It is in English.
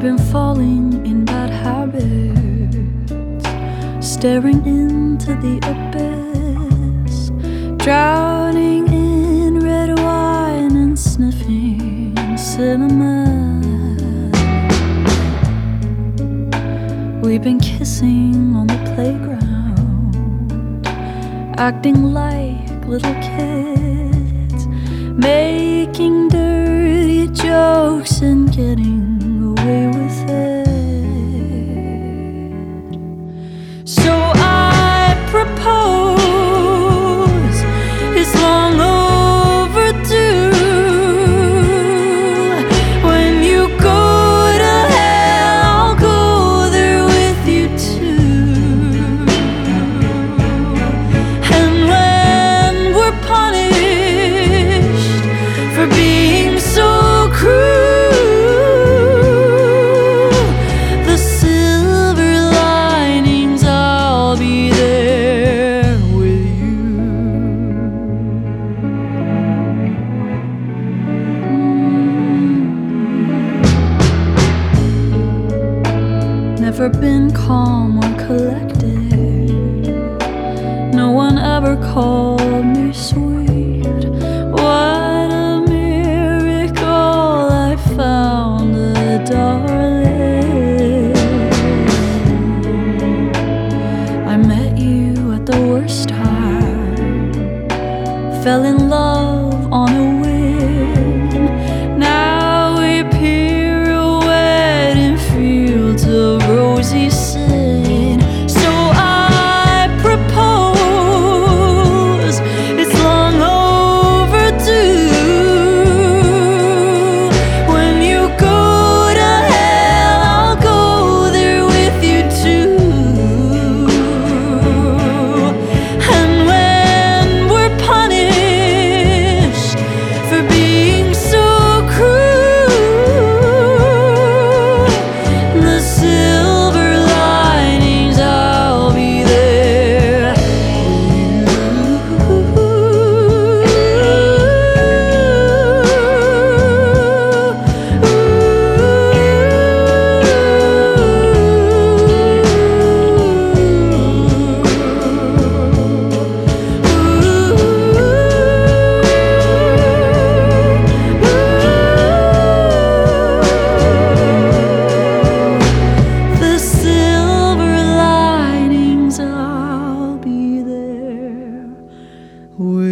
been falling in bad habits, staring into the abyss, drowning in red wine and sniffing cinnamon. We've been kissing on the playground, acting like little kids, making dirty jokes and getting away with it. So I propose, it's long overdue. When you go to hell, I'll go there with you too. And when we're punished for being so cruel, never been calm or collected. No one ever called me sweet. What a miracle, I found a darling. I met you at the worst time, fell in love on a whim. Now we pirouette in fields of rosy sin. So I propose, it's long overdue. When you go to hell, I'll go there with you too. And when we're punished for being so cruel, the silver linings, I'll be there with the silver linings, I'll be there with